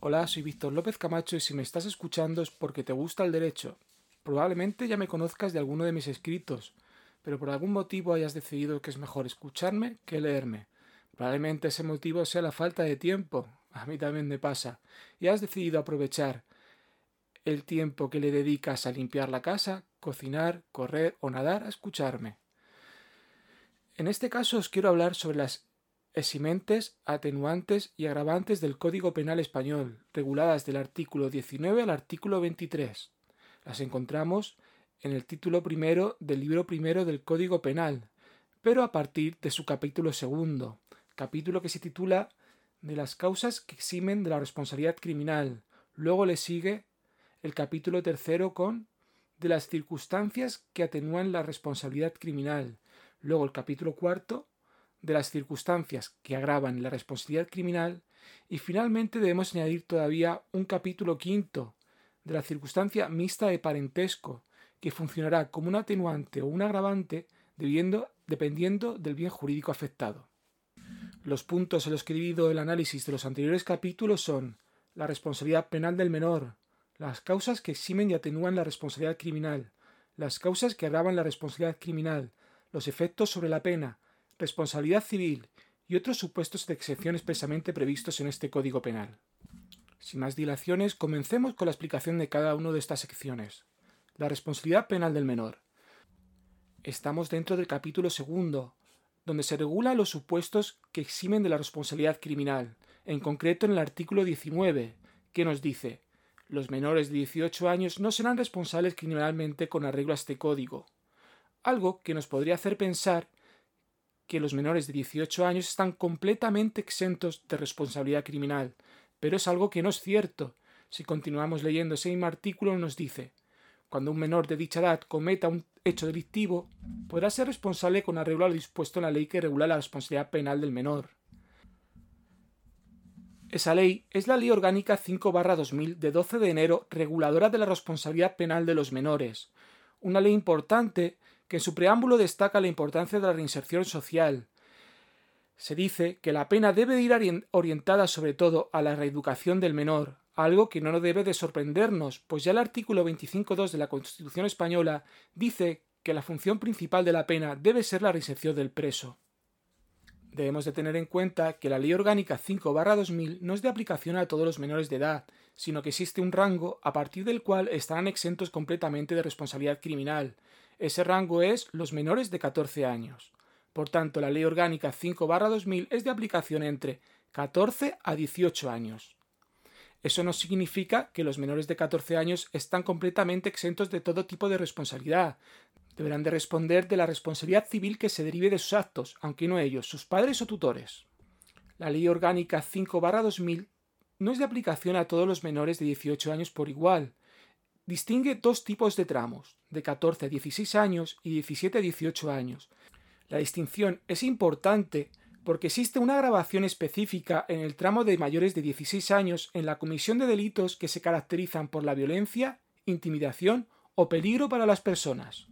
Hola, soy Víctor López Camacho y si me estás escuchando es porque te gusta el derecho. Probablemente ya me conozcas de alguno de mis escritos, pero por algún motivo hayas decidido que es mejor escucharme que leerme. Probablemente ese motivo sea la falta de tiempo. A mí también me pasa. Y has decidido aprovechar el tiempo que le dedicas a limpiar la casa, cocinar, correr o nadar a escucharme. En este caso os quiero hablar sobre las eximentes, atenuantes y agravantes del Código Penal español, reguladas del artículo 19 al artículo 23. Las encontramos en el título primero del libro primero del Código Penal, pero a partir de su capítulo segundo, capítulo que se titula de las causas que eximen de la responsabilidad criminal. Luego le sigue el capítulo tercero con de las circunstancias que atenúan la responsabilidad criminal. Luego el capítulo cuarto de las circunstancias que agravan la responsabilidad criminal y finalmente debemos añadir todavía un capítulo quinto de la circunstancia mixta de parentesco que funcionará como un atenuante o un agravante dependiendo del bien jurídico afectado. Los puntos en los que divido el análisis de los anteriores capítulos son la responsabilidad penal del menor, las causas que eximen y atenúan la responsabilidad criminal, las causas que agravan la responsabilidad criminal, los efectos sobre la pena, responsabilidad civil y otros supuestos de excepción expresamente previstos en este Código Penal. Sin más dilaciones, comencemos con la explicación de cada una de estas secciones. La responsabilidad penal del menor. Estamos dentro del capítulo segundo, donde se regula los supuestos que eximen de la responsabilidad criminal, en concreto en el artículo 19, que nos dice: los menores de 18 años no serán responsables criminalmente con arreglo a este código. Algo que nos podría hacer pensar que los menores de 18 años están completamente exentos de responsabilidad criminal, pero es algo que no es cierto. Si continuamos leyendo ese mismo artículo nos dice: cuando un menor de dicha edad cometa un hecho delictivo, podrá ser responsable con arreglo a lo dispuesto en la ley que regula la responsabilidad penal del menor. Esa ley es la Ley Orgánica 5/2000 de 12 de enero, reguladora de la responsabilidad penal de los menores. Una ley importante que en su preámbulo destaca la importancia de la reinserción social. Se dice que la pena debe ir orientada sobre todo a la reeducación del menor, algo que no debe de sorprendernos, pues ya el artículo 25.2 de la Constitución española dice que la función principal de la pena debe ser la reinserción del preso. Debemos de tener en cuenta que la Ley Orgánica 5/2000 no es de aplicación a todos los menores de edad, sino que existe un rango a partir del cual estarán exentos completamente de responsabilidad criminal. Ese rango es los menores de 14 años. Por tanto, la Ley Orgánica 5/2000 es de aplicación entre 14 a 18 años. Eso no significa que los menores de 14 años están completamente exentos de todo tipo de responsabilidad. Deberán de responder de la responsabilidad civil que se derive de sus actos, aunque no ellos, sus padres o tutores. La Ley Orgánica 5/2000 no es de aplicación a todos los menores de 18 años por igual. Distingue dos tipos de tramos, de 14 a 16 años y 17 a 18 años. La distinción es importante porque existe una agravación específica en el tramo de mayores de 16 años en la comisión de delitos que se caracterizan por la violencia, intimidación o peligro para las personas.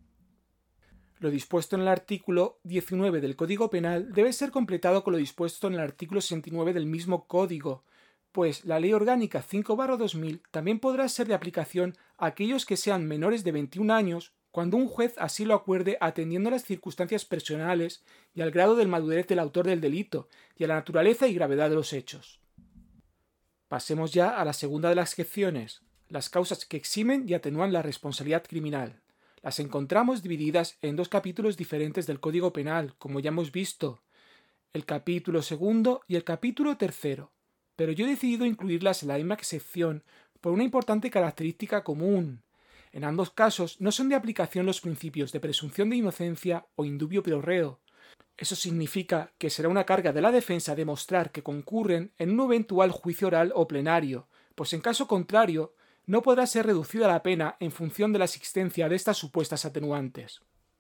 Lo dispuesto en el artículo 19 del Código Penal debe ser completado con lo dispuesto en el artículo 69 del mismo Código, pues la Ley Orgánica 5/2000 también podrá ser de aplicación a aquellos que sean menores de 21 años cuando un juez así lo acuerde atendiendo a las circunstancias personales y al grado de madurez del autor del delito y a la naturaleza y gravedad de los hechos. Pasemos ya a la segunda de las secciones, las causas que eximen y atenúan la responsabilidad criminal. Las encontramos divididas en dos capítulos diferentes del Código Penal, como ya hemos visto, el capítulo segundo y el capítulo tercero, pero yo he decidido incluirlas en la misma sección por una importante característica común. En ambos casos no son de aplicación los principios de presunción de inocencia o indubio pro reo. Eso significa que será una carga de la defensa demostrar que concurren en un eventual juicio oral o plenario, pues en caso contrario no podrá ser reducida la pena en función de la existencia de estas supuestas atenuantes.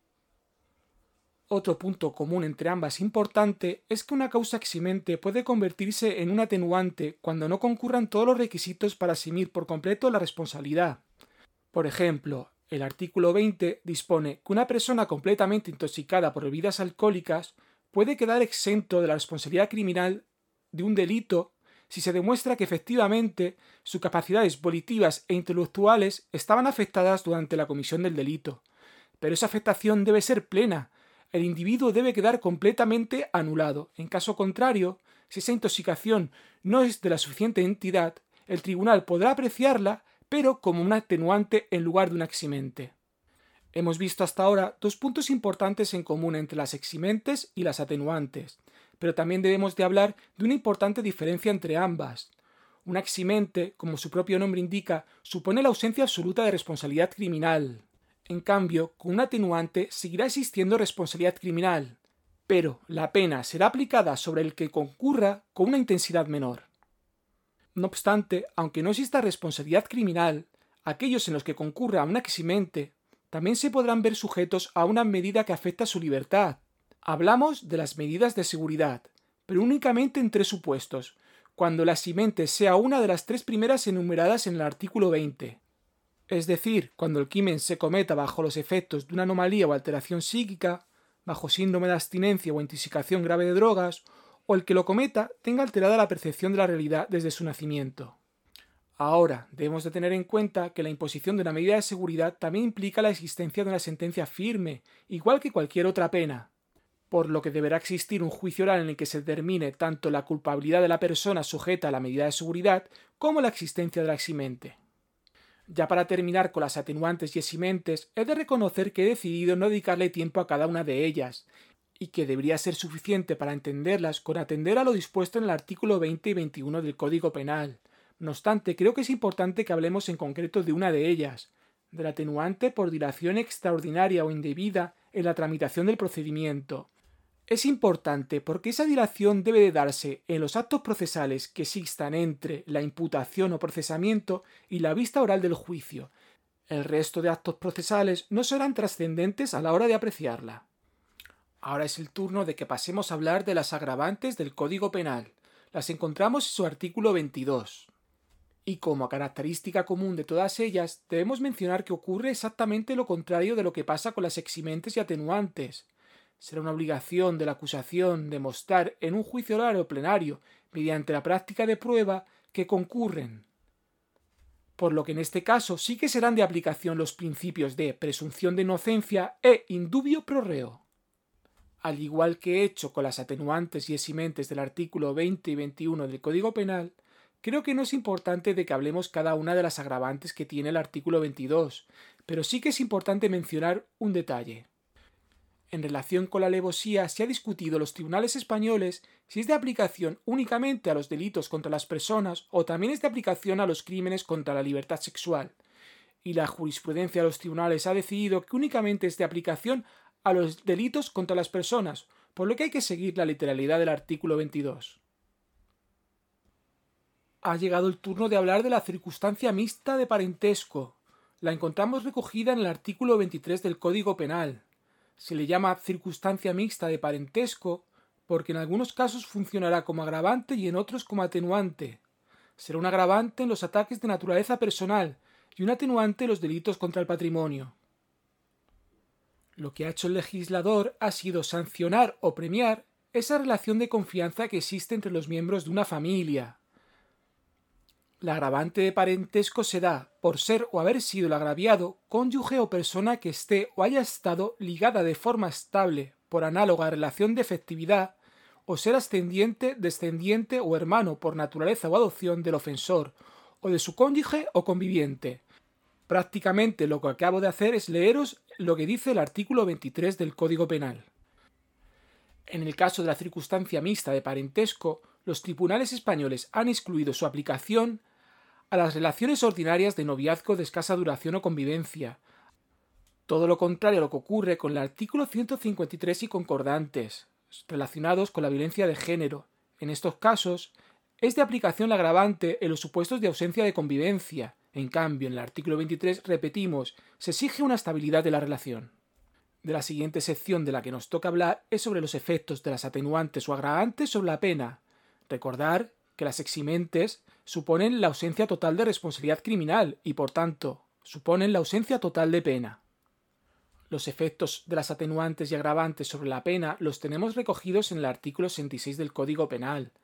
Otro punto común entre ambas importante es que una causa eximente puede convertirse en un atenuante cuando no concurran todos los requisitos para eximir por completo la responsabilidad. Por ejemplo, el artículo 20 dispone que una persona completamente intoxicada por bebidas alcohólicas puede quedar exento de la responsabilidad criminal de un delito si se demuestra que efectivamente sus capacidades volitivas e intelectuales estaban afectadas durante la comisión del delito. Pero esa afectación debe ser plena. El individuo debe quedar completamente anulado. En caso contrario, si esa intoxicación no es de la suficiente entidad, el tribunal podrá apreciarla, pero como un atenuante en lugar de un eximente. Hemos visto hasta ahora dos puntos importantes en común entre las eximentes y las atenuantes, pero también debemos de hablar de una importante diferencia entre ambas. Una eximente, como su propio nombre indica, supone la ausencia absoluta de responsabilidad criminal. En cambio, con un atenuante seguirá existiendo responsabilidad criminal, pero la pena será aplicada sobre el que concurra con una intensidad menor. No obstante, aunque no exista responsabilidad criminal, aquellos en los que concurra una eximente también se podrán ver sujetos a una medida que afecta su libertad. Hablamos de las medidas de seguridad, pero únicamente en tres supuestos, cuando la eximente sea una de las tres primeras enumeradas en el artículo 20. Es decir, cuando el crimen se cometa bajo los efectos de una anomalía o alteración psíquica, bajo síndrome de abstinencia o intoxicación grave de drogas, o el que lo cometa tenga alterada la percepción de la realidad desde su nacimiento. Ahora, debemos de tener en cuenta que la imposición de una medida de seguridad también implica la existencia de una sentencia firme, igual que cualquier otra pena, por lo que deberá existir un juicio oral en el que se determine tanto la culpabilidad de la persona sujeta a la medida de seguridad como la existencia de la eximente. Ya para terminar con las atenuantes y eximentes, he de reconocer que he decidido no dedicarle tiempo a cada una de ellas, y que debería ser suficiente para entenderlas con atender a lo dispuesto en el artículo 20 y 21 del Código Penal. No obstante, creo que es importante que hablemos en concreto de una de ellas, del atenuante por dilación extraordinaria o indebida en la tramitación del procedimiento. Es importante porque esa dilación debe de darse en los actos procesales que existan entre la imputación o procesamiento y la vista oral del juicio. El resto de actos procesales no serán trascendentes a la hora de apreciarla. Ahora es el turno de que pasemos a hablar de las agravantes del Código Penal. Las encontramos en su artículo 22. Y como característica común de todas ellas, debemos mencionar que ocurre exactamente lo contrario de lo que pasa con las eximentes y atenuantes. Será una obligación de la acusación demostrar en un juicio oral o plenario, mediante la práctica de prueba, que concurren. Por lo que en este caso sí que serán de aplicación los principios de presunción de inocencia e indubio pro reo. Al igual que he hecho con las atenuantes y eximentes del artículo 20 y 21 del Código Penal, creo que no es importante de que hablemos cada una de las agravantes que tiene el artículo 22, pero sí que es importante mencionar un detalle. En relación con la alevosía se ha discutido en los tribunales españoles si es de aplicación únicamente a los delitos contra las personas o también es de aplicación a los crímenes contra la libertad sexual, y la jurisprudencia de los tribunales ha decidido que únicamente es de aplicación a los delitos contra las personas, por lo que hay que seguir la literalidad del artículo 22. Ha llegado el turno de hablar de la circunstancia mixta de parentesco. La encontramos recogida en el artículo 23 del Código Penal. Se le llama circunstancia mixta de parentesco porque en algunos casos funcionará como agravante y en otros como atenuante. Será un agravante en los ataques de naturaleza personal y un atenuante en los delitos contra el patrimonio. Lo que ha hecho el legislador ha sido sancionar o premiar esa relación de confianza que existe entre los miembros de una familia. La agravante de parentesco se da por ser o haber sido el agraviado cónyuge o persona que esté o haya estado ligada de forma estable por análoga relación de efectividad o ser ascendiente, descendiente o hermano por naturaleza o adopción del ofensor o de su cónyuge o conviviente. Prácticamente lo que acabo de hacer es leeros lo que dice el artículo 23 del Código Penal. En el caso de la circunstancia mixta de parentesco, los tribunales españoles han excluido su aplicación a las relaciones ordinarias de noviazgo de escasa duración o convivencia. Todo lo contrario a lo que ocurre con el artículo 153 y concordantes, relacionados con la violencia de género. En estos casos, es de aplicación la agravante en los supuestos de ausencia de convivencia. En cambio, en el artículo 23, repetimos, se exige una estabilidad de la relación. De la siguiente sección de la que nos toca hablar es sobre los efectos de las atenuantes o agravantes sobre la pena. Recordar que las eximentes suponen la ausencia total de responsabilidad criminal y, por tanto, suponen la ausencia total de pena. Los efectos de las atenuantes y agravantes sobre la pena los tenemos recogidos en el artículo 66 del Código Penal.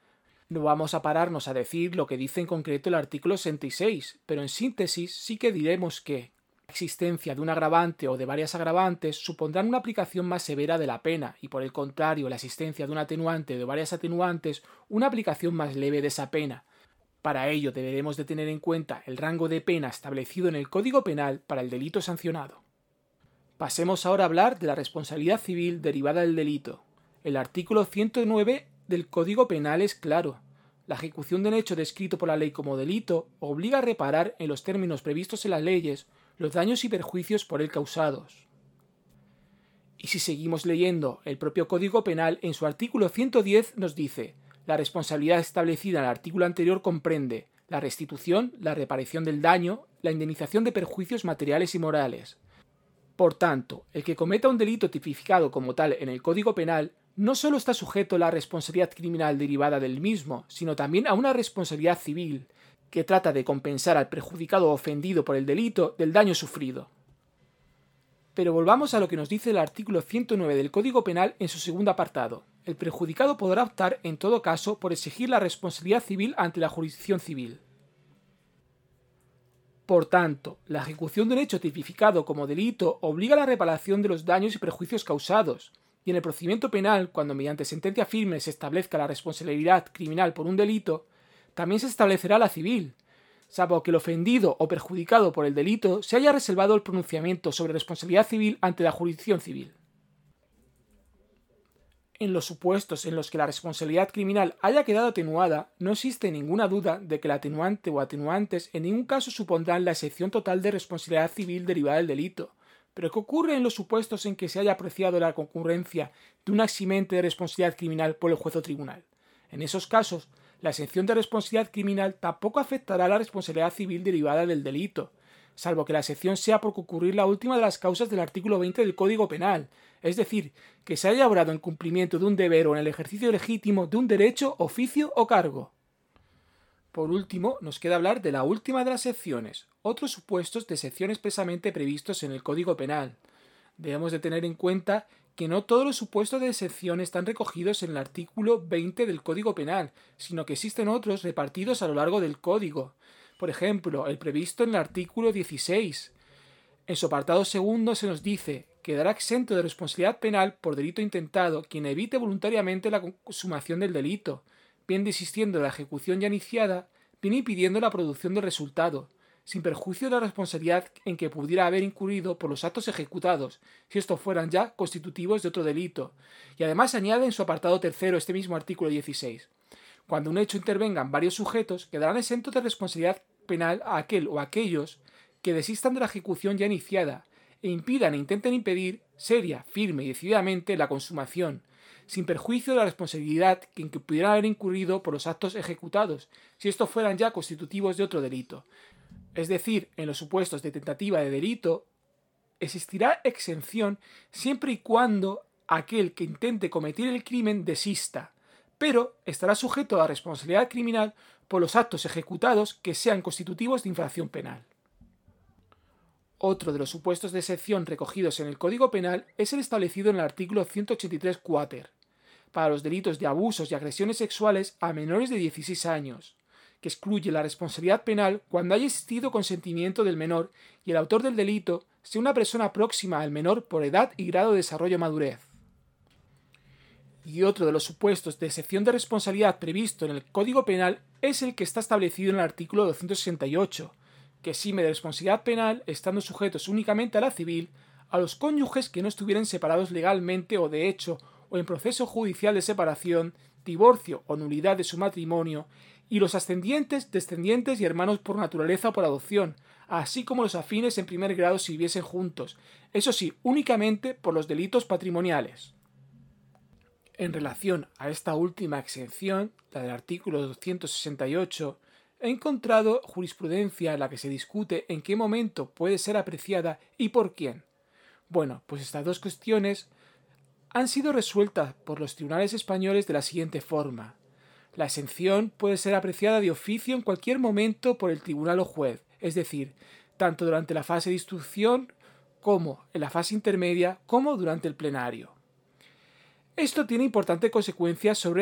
No vamos a pararnos a decir lo que dice en concreto el artículo 66, pero en síntesis sí que diremos que la existencia de un agravante o de varias agravantes supondrán una aplicación más severa de la pena y por el contrario la existencia de un atenuante o de varias atenuantes una aplicación más leve de esa pena. Para ello deberemos de tener en cuenta el rango de pena establecido en el Código Penal para el delito sancionado. Pasemos ahora a hablar de la responsabilidad civil derivada del delito. El artículo 109 del Código Penal es claro. La ejecución de un hecho descrito por la ley como delito obliga a reparar en los términos previstos en las leyes los daños y perjuicios por él causados. Y si seguimos leyendo, el propio Código Penal en su artículo 110 nos dice: la responsabilidad establecida en el artículo anterior comprende la restitución, la reparación del daño, la indemnización de perjuicios materiales y morales. Por tanto, el que cometa un delito tipificado como tal en el Código Penal no solo está sujeto a la responsabilidad criminal derivada del mismo, sino también a una responsabilidad civil, que trata de compensar al perjudicado o ofendido por el delito del daño sufrido. Pero volvamos a lo que nos dice el artículo 109 del Código Penal en su segundo apartado. El perjudicado podrá optar, en todo caso, por exigir la responsabilidad civil ante la jurisdicción civil. Por tanto, la ejecución de un hecho tipificado como delito obliga a la reparación de los daños y perjuicios causados, y en el procedimiento penal, cuando mediante sentencia firme se establezca la responsabilidad criminal por un delito, también se establecerá la civil, salvo que el ofendido o perjudicado por el delito se haya reservado el pronunciamiento sobre responsabilidad civil ante la jurisdicción civil. En los supuestos en los que la responsabilidad criminal haya quedado atenuada, no existe ninguna duda de que el atenuante o atenuantes en ningún caso supondrán la excepción total de responsabilidad civil derivada del delito. Pero ¿qué ocurre en los supuestos en que se haya apreciado la concurrencia de un eximente de responsabilidad criminal por el juez o tribunal? En esos casos, la exención de responsabilidad criminal tampoco afectará a la responsabilidad civil derivada del delito, salvo que la excepción sea por concurrir la última de las causas del artículo 20 del Código Penal, es decir, que se haya obrado en cumplimiento de un deber o en el ejercicio legítimo de un derecho, oficio o cargo. Por último, nos queda hablar de la última de las excepciones, otros supuestos de excepción expresamente previstos en el Código Penal. Debemos de tener en cuenta que no todos los supuestos de excepción están recogidos en el artículo 20 del Código Penal, sino que existen otros repartidos a lo largo del Código. Por ejemplo, el previsto en el artículo 16. En su apartado segundo se nos dice: quedará exento de responsabilidad penal por delito intentado quien evite voluntariamente la consumación del delito, bien desistiendo de la ejecución ya iniciada, bien impidiendo la producción del resultado, sin perjuicio de la responsabilidad en que pudiera haber incurrido por los actos ejecutados, si estos fueran ya constitutivos de otro delito. Y además añade en su apartado tercero este mismo artículo 16. Cuando un hecho intervengan varios sujetos, quedarán exentos de responsabilidad penal a aquel o aquellos que desistan de la ejecución ya iniciada e impidan e intenten impedir seria, firme y decididamente la consumación, sin perjuicio de la responsabilidad en que pudieran haber incurrido por los actos ejecutados, si estos fueran ya constitutivos de otro delito. Es decir, en los supuestos de tentativa de delito, existirá exención siempre y cuando aquel que intente cometer el crimen desista, pero estará sujeto a la responsabilidad criminal por los actos ejecutados que sean constitutivos de infracción penal. Otro de los supuestos de excepción recogidos en el Código Penal es el establecido en el artículo 183 quater, para los delitos de abusos y agresiones sexuales a menores de 16 años, que excluye la responsabilidad penal cuando haya existido consentimiento del menor y el autor del delito sea una persona próxima al menor por edad y grado de desarrollo madurez. Y otro de los supuestos de excepción de responsabilidad previsto en el Código Penal es el que está establecido en el artículo 268, que exime de responsabilidad penal, estando sujetos únicamente a la civil, a los cónyuges que no estuvieran separados legalmente o de hecho o en proceso judicial de separación, divorcio o nulidad de su matrimonio, y los ascendientes, descendientes y hermanos por naturaleza o por adopción, así como los afines en primer grado si viviesen juntos, eso sí, únicamente por los delitos patrimoniales. En relación a esta última exención, la del artículo 268, he encontrado jurisprudencia en la que se discute en qué momento puede ser apreciada y por quién. Bueno, pues estas dos cuestiones han sido resueltas por los tribunales españoles de la siguiente forma. La exención puede ser apreciada de oficio en cualquier momento por el tribunal o juez, es decir, tanto durante la fase de instrucción como en la fase intermedia como durante el plenario. Esto tiene importantes consecuencias sobre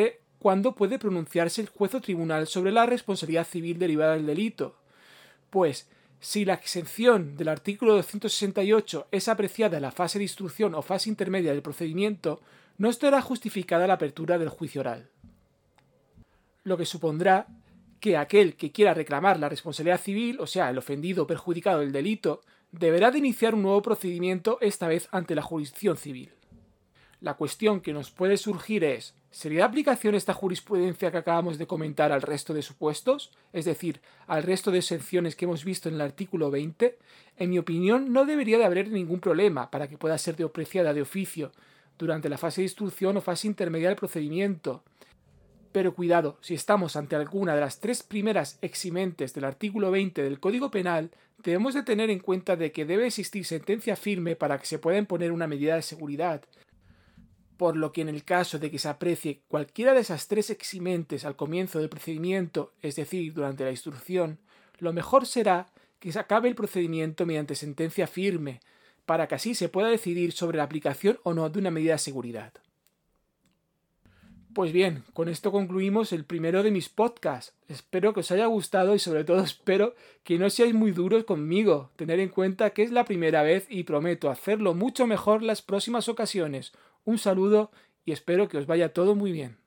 ¿cuándo puede pronunciarse el juez o tribunal sobre la responsabilidad civil derivada del delito? Pues, si la exención del artículo 268 es apreciada en la fase de instrucción o fase intermedia del procedimiento, no estará justificada la apertura del juicio oral. Lo que supondrá que aquel que quiera reclamar la responsabilidad civil, o sea, el ofendido o perjudicado del delito, deberá de iniciar un nuevo procedimiento, esta vez ante la jurisdicción civil. La cuestión que nos puede surgir es, ¿sería de aplicación esta jurisprudencia que acabamos de comentar al resto de supuestos? Es decir, al resto de exenciones que hemos visto en el artículo 20. En mi opinión, no debería de haber ningún problema para que pueda ser apreciada de oficio durante la fase de instrucción o fase intermedia del procedimiento. Pero cuidado, si estamos ante alguna de las tres primeras eximentes del artículo 20 del Código Penal, debemos de tener en cuenta de que debe existir sentencia firme para que se pueda imponer una medida de seguridad, por lo que en el caso de que se aprecie cualquiera de esas tres eximentes al comienzo del procedimiento, es decir, durante la instrucción, lo mejor será que se acabe el procedimiento mediante sentencia firme, para que así se pueda decidir sobre la aplicación o no de una medida de seguridad. Pues bien, con esto concluimos el primero de mis podcasts. Espero que os haya gustado y sobre todo espero que no seáis muy duros conmigo. Tener en cuenta que es la primera vez y prometo hacerlo mucho mejor las próximas ocasiones. Un saludo y espero que os vaya todo muy bien.